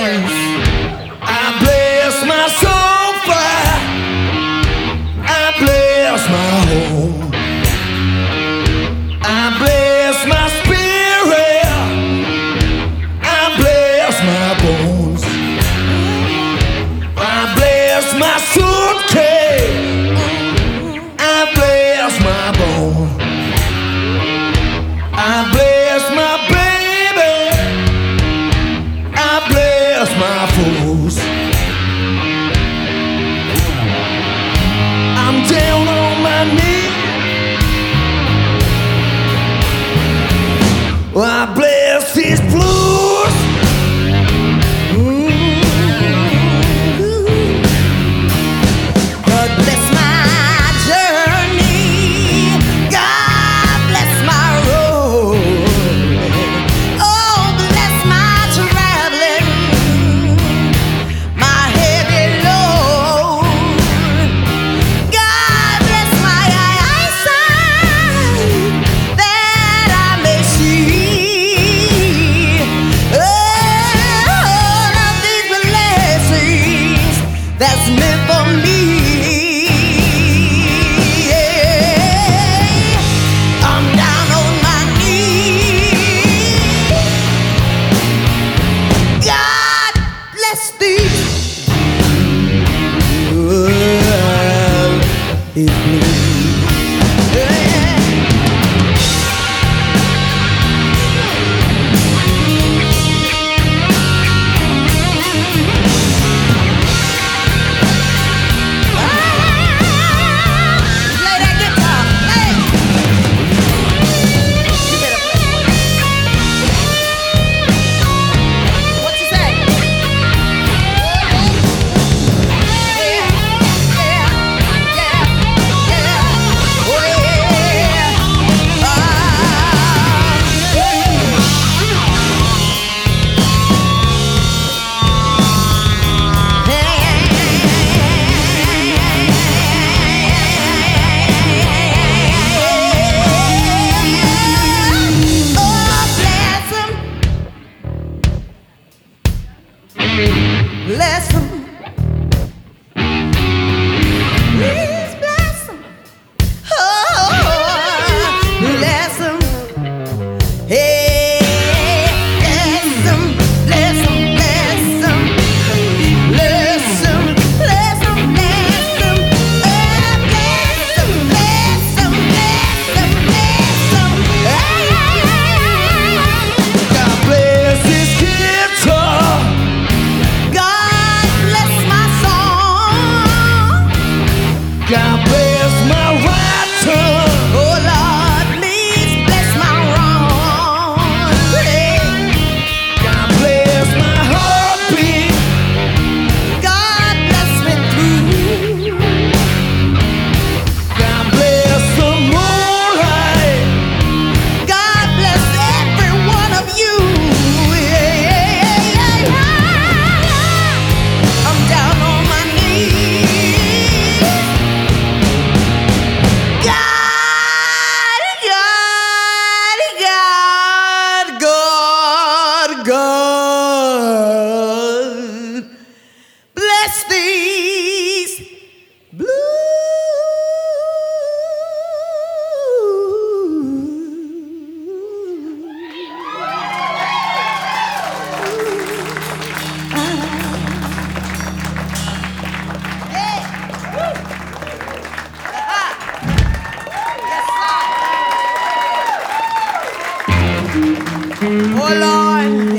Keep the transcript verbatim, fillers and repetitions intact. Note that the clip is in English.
I bless my sofa, I bless my home, I bless my spirit, I bless my bones, I bless my suitcase, I bless my bone, I bless my baby, I bless my fools. I'm down on my knees. I bless these blues. Mm. God bless my journey. God bless my road. Oh, bless my traveling, my heavy load. God bless my eyesight, that I may see all of these blessings that's meant for me. Yeah. I'm down on my knees. God bless thee. Well, it please. Yeah. Play that guitar. Hey. You better play. What you say? Yeah, yeah, yeah, yeah. Oh yeah. Bless him. Please bless him. Oh, bless him. Hey, bless him, bless him, bless him. Bless him, bless him, bless him. Oh, bless him, bless him, bless him, bless him. Hey, hey, hey, hey. God bless this guitar. God bless my song. God bless my right tongue. Oh Lord, please bless my wrong. Hey. God bless my heartbeat. God bless me through. God bless the moonlight. God bless every one of you. Yeah, yeah, yeah, yeah. I'm down on my knees. God, God, God, God, God, bless these Oh Lord.